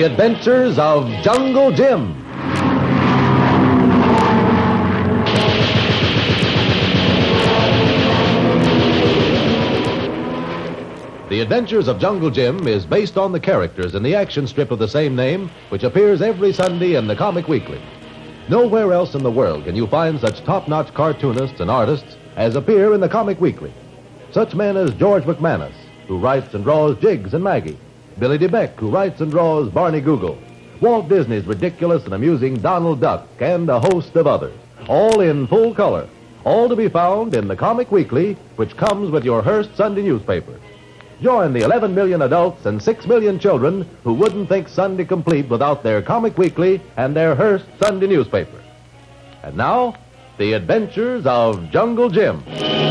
Adventures of Jungle Jim. The Adventures of Jungle Jim is based on the characters in the action strip of the same name, which appears every Sunday in the Comic Weekly. Nowhere else in the world can you find such top-notch cartoonists and artists as appear in the Comic Weekly. Such men as George McManus, who writes and draws Jiggs and Maggie, Billy DeBeck, who writes and draws Barney Google, Walt Disney's ridiculous and amusing Donald Duck, and a host of others, all in full color, all to be found in the Comic Weekly, which comes with your Hearst Sunday newspaper. Join the 11 million adults and 6 million children who wouldn't think Sunday complete without their Comic Weekly and their Hearst Sunday newspaper. And now, The Adventures of Jungle Jim.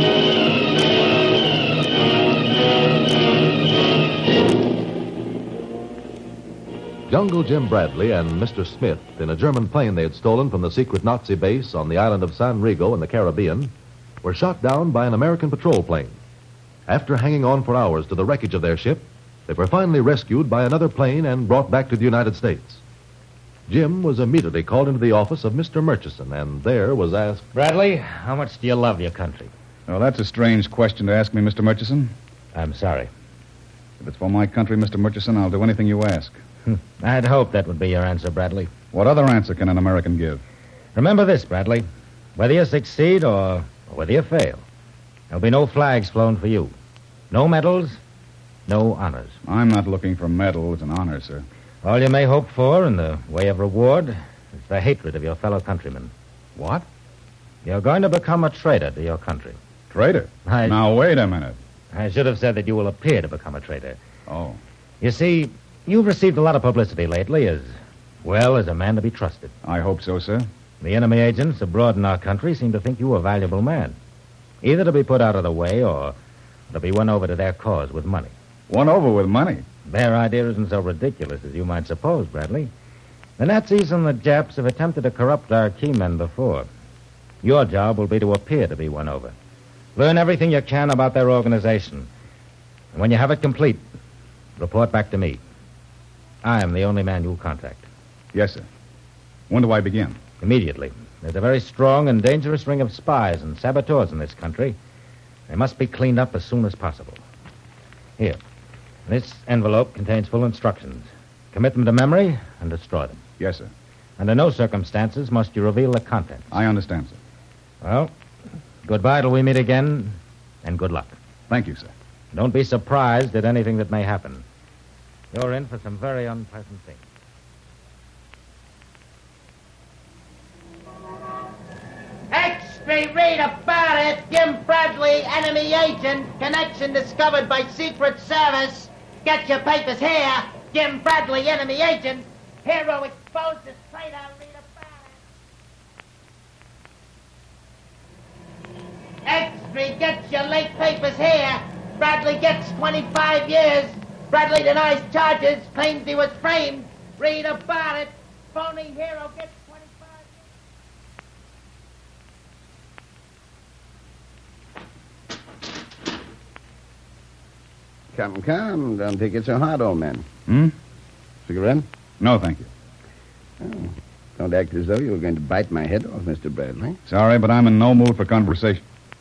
Jungle Jim Bradley and Mr. Smith, in a German plane they had stolen from the secret Nazi base on the island of San Rigo in the Caribbean, were shot down by an American patrol plane. After hanging on for hours to the wreckage of their ship, they were finally rescued by another plane and brought back to the United States. Jim was immediately called into the office of Mr. Murchison, and there was asked, Bradley, how much do you love your country? Well, that's a strange question to ask me, Mr. Murchison. I'm sorry. If it's for my country, Mr. Murchison, I'll do anything you ask. I'd hoped that would be your answer, Bradley. What other answer can an American give? Remember this, Bradley. Whether you succeed or whether you fail, there'll be no flags flown for you. No medals, no honors. I'm not looking for medals and honors, sir. All you may hope for in the way of reward is the hatred of your fellow countrymen. What? You're going to become a traitor to your country. Traitor? Now, wait a minute. I should have said that you will appear to become a traitor. Oh. You see, you've received a lot of publicity lately as well as a man to be trusted. I hope so, sir. The enemy agents abroad in our country seem to think you a valuable man, either to be put out of the way or to be won over to their cause with money. Won over with money? Their idea isn't so ridiculous as you might suppose, Bradley. The Nazis and the Japs have attempted to corrupt our key men before. Your job will be to appear to be won over. Learn everything you can about their organization. And when you have it complete, report back to me. I am the only man you'll contact. Yes, sir. When do I begin? Immediately. There's a very strong and dangerous ring of spies and saboteurs in this country. They must be cleaned up as soon as possible. Here. This envelope contains full instructions. Commit them to memory and destroy them. Yes, sir. Under no circumstances must you reveal the contents. I understand, sir. Well, goodbye till we meet again, and good luck. Thank you, sir. Don't be surprised at anything that may happen. You're in for some very unpleasant things. Extra, read about it. Jim Bradley, enemy agent. Connection discovered by Secret Service. Get your papers here. Jim Bradley, enemy agent. Hero exposed as traitor. Read about it. Extra, get your late papers here. Bradley gets 25 years. Bradley denies charges, claims he was framed. Read about it. Phony hero gets 25 years. Come. Don't take it so hard, old man. Hmm? Cigarette? No, thank you. Oh. Don't act as though you were going to bite my head off, Mr. Bradley. Sorry, but I'm in no mood for conversation.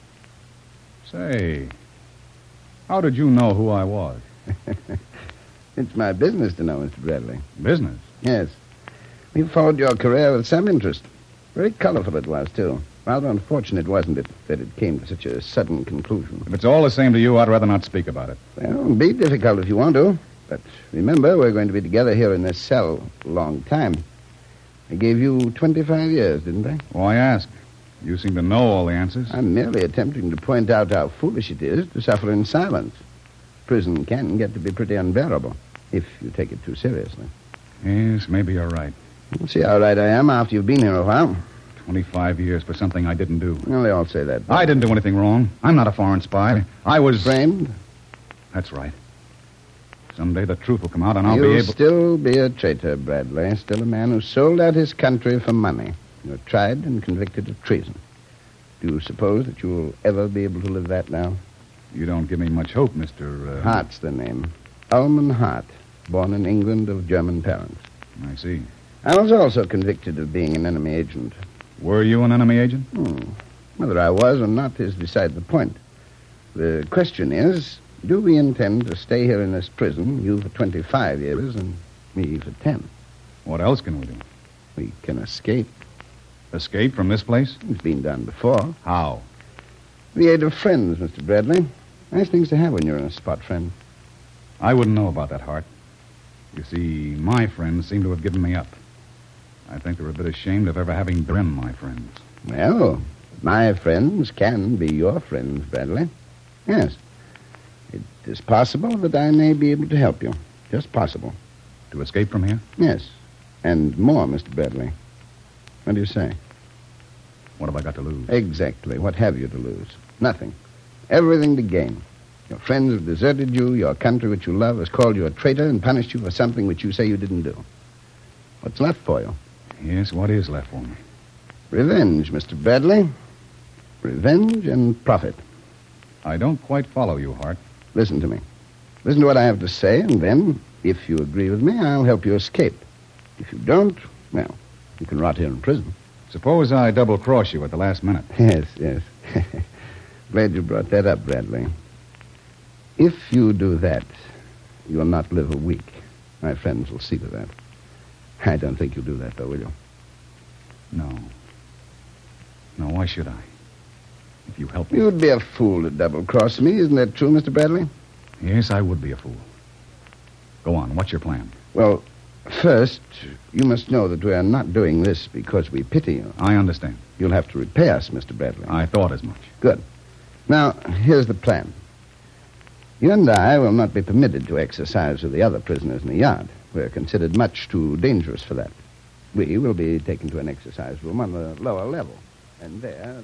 Say, how did you know who I was? It's my business to know, Mr. Bradley. Business? Yes. We've followed your career with some interest. Very colorful it was, too. Rather unfortunate, wasn't it, that it came to such a sudden conclusion? If it's all the same to you, I'd rather not speak about it. Well, be difficult if you want to. But remember, we're going to be together here in this cell a long time. I gave you 25 years, didn't I? Why ask? You seem to know all the answers. I'm merely attempting to point out how foolish it is to suffer in silence. Prison can get to be pretty unbearable if you take it too seriously. Yes, maybe you're right. You'll see how right I am after you've been here a while. 25 years for something I didn't do. Well, they all say that. I didn't do anything wrong. I'm not a foreign spy. I was... Framed? That's right. Someday the truth will come out and I'll be You'll able... still be a traitor, Bradley. Still a man who sold out his country for money. You're tried and convicted of treason. Do you suppose that you'll ever be able to live that down? You don't give me much hope, Mr. Hart's the name. Ullman Hart. born in England of German parents. I see. I was also convicted of being an enemy agent. Were you an enemy agent? Whether I was or not is beside the point. The question is, do we intend to stay here in this prison, you for 25 years and me for 10? What else can we do? We can escape. Escape from this place? It's been done before. How? The aid of friends, Mr. Bradley. Nice things to have when you're in a spot, friend. I wouldn't know about that, Hart. You see, my friends seem to have given me up. I think they're a bit ashamed of ever having been my friends. Well, my friends can be your friends, Bradley. Yes. It is possible that I may be able to help you. Just possible. To escape from here? Yes. And more, Mr. Bradley. What do you say? What have I got to lose? Exactly. What have you to lose? Nothing. Everything to gain. Your friends have deserted you. Your country, which you love, has called you a traitor and punished you for something which you say you didn't do. What's left for you? Yes, what is left for me? Revenge, Mr. Bradley. Revenge and profit. I don't quite follow you, Hart. Listen to me. Listen to what I have to say, and then, if you agree with me, I'll help you escape. If you don't, well, you can rot here in prison. Suppose I double-cross you at the last minute. Yes. Glad you brought that up, Bradley. If you do that, you'll not live a week. My friends will see to that. I don't think you'll do that, though, will you? No. No, why should I? If you help me. You'd be a fool to double-cross me. Isn't that true, Mr. Bradley? Yes, I would be a fool. Go on. What's your plan? Well, first, you must know that we are not doing this because we pity you. I understand. You'll have to repay us, Mr. Bradley. I thought as much. Good. Now, here's the plan. You and I will not be permitted to exercise with the other prisoners in the yard. We're considered much too dangerous for that. We will be taken to an exercise room on the lower level. And there...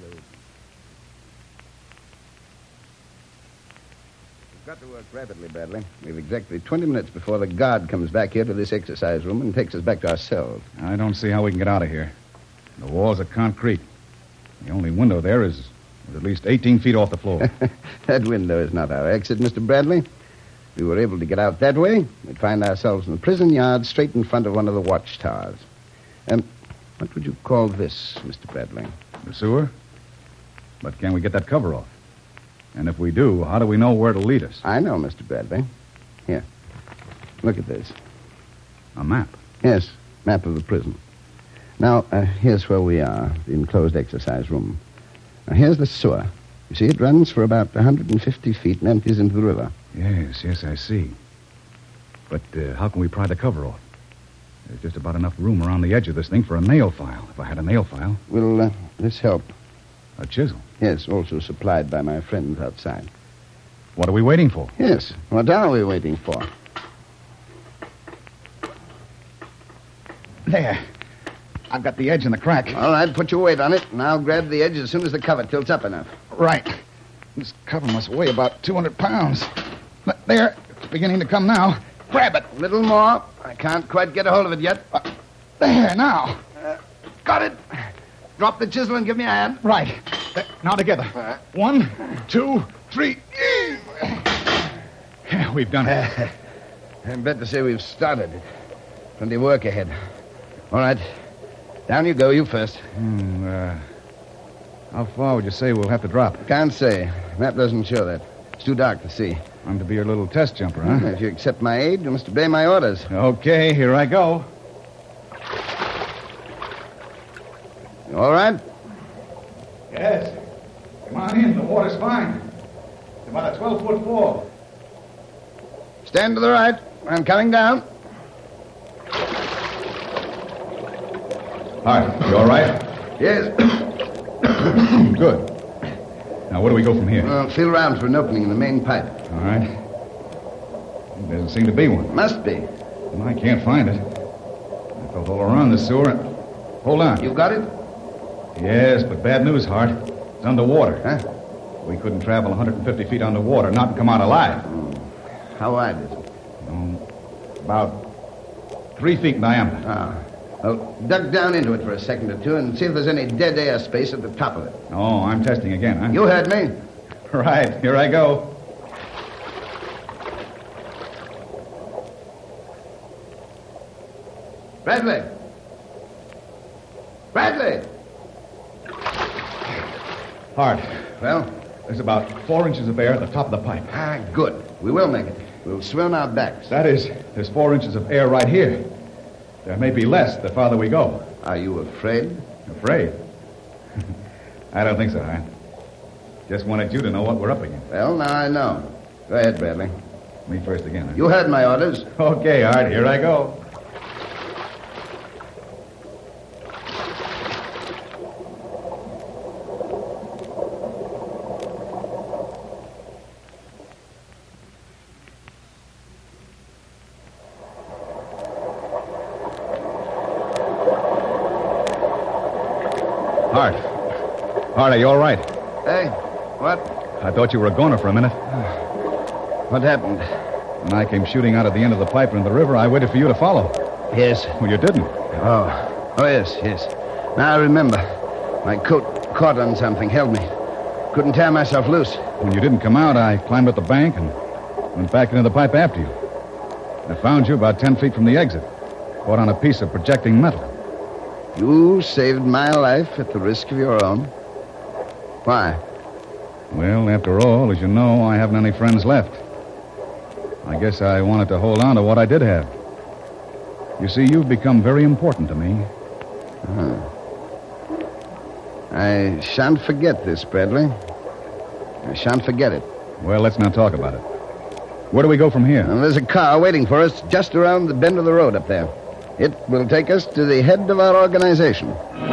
We've got to work rapidly, Bradley. We've exactly 20 minutes before the guard comes back here to this exercise room and takes us back to our cells. I don't see how we can get out of here. The walls are concrete. The only window there is at least 18 feet off the floor. That window is not our exit, Mr. Bradley. If we were able to get out that way, we'd find ourselves in the prison yard straight in front of one of the watchtowers. What would you call this, Mr. Bradley? The sewer? But can we get that cover off? And if we do, how do we know where it'll lead us? I know, Mr. Bradley. Here. Look at this. A map? Yes, map of the prison. Now, here's where we are, the enclosed exercise room. Now, here's the sewer. You see, it runs for about 150 feet and empties into the river. Yes, I see. But how can we pry the cover off? There's just about enough room around the edge of this thing for a nail file. If I had a nail file. Will this help? A chisel? Yes, also supplied by my friends outside. What are we waiting for? Yes, what are we waiting for? There. I've got the edge in the crack. All right, put your weight on it, and I'll grab the edge as soon as the cover tilts up enough. Right. This cover must weigh about 200 pounds. There. It's beginning to come now. Grab it. A little more. I can't quite get a hold of it yet. There, now. Got it. Drop the chisel and give me a hand. Right. Now together. 1, 2, 3. Yeah, we've done it. I'm glad to say we've started. Plenty of work ahead. All right. Down you go, you first. How far would you say we'll have to drop? Can't say. Map doesn't show that. It's too dark to see. I'm to be your little test jumper, huh? If you accept my aid, you must obey my orders. Okay, here I go. You all right? Yes. Come on in. The water's fine. It's about a 12-foot fall. Stand to the right. I'm coming down. All right. You all right? Yes. Good. Now, where do we go from here? Feel around for an opening in the main pipe. All right. There doesn't seem to be one. Must be. Well, I can't find it. I felt all around the sewer. Hold on. You got it? Yes, but bad news, Hart. It's underwater. Huh? We couldn't travel 150 feet underwater, not and come out alive. How wide is it? About 3 feet in diameter. Well, duck down into it for a second or two and see if there's any dead air space at the top of it. Oh, I'm testing again, huh? You heard me. Right. Here I go. Bradley! Bradley! Hard. Well? There's about 4 inches of air at the top of the pipe. Ah, good. We will make it. We'll swim our backs. That is, there's 4 inches of air right here. There may be less the farther we go. Are you afraid? Afraid? I don't think so, Hart. Just wanted you to know what we're up against. Well, now I know. Go ahead, Bradley. Me first again, huh? You heard my orders. Okay, Hart, here I go. Hart, are you all right? Hey, what? I thought you were a goner for a minute. What happened? When I came shooting out at the end of the pipe into the river, I waited for you to follow. Yes. Well, you didn't. Oh, yes. Now I remember. My coat caught on something, held me. Couldn't tear myself loose. When you didn't come out, I climbed up the bank and went back into the pipe after you. I found you about 10 feet from the exit, caught on a piece of projecting metal. You saved my life at the risk of your own. Why? Well, after all, as you know, I haven't any friends left. I guess I wanted to hold on to what I did have. You see, you've become very important to me. I shan't forget this, Bradley. I shan't forget it. Well, let's not talk about it. Where do we go from here? Well, there's a car waiting for us just around the bend of the road up there. It will take us to the head of our organization.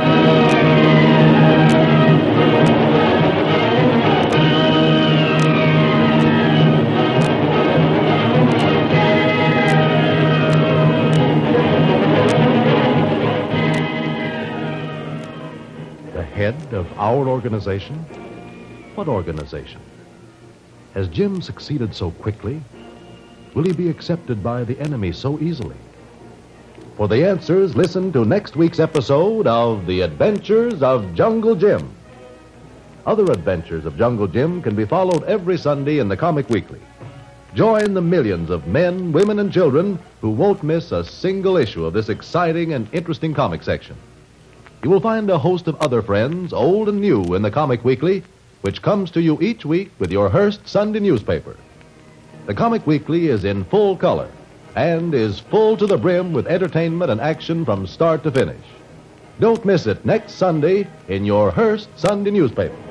The head of our organization? What organization? Has Jim succeeded so quickly? Will he be accepted by the enemy so easily? For the answers, listen to next week's episode of The Adventures of Jungle Jim. Other adventures of Jungle Jim can be followed every Sunday in the Comic Weekly. Join the millions of men, women, and children who won't miss a single issue of this exciting and interesting comic section. You will find a host of other friends, old and new, in the Comic Weekly, which comes to you each week with your Hearst Sunday newspaper. The Comic Weekly is in full color and is full to the brim with entertainment and action from start to finish. Don't miss it next Sunday in your Hearst Sunday newspaper.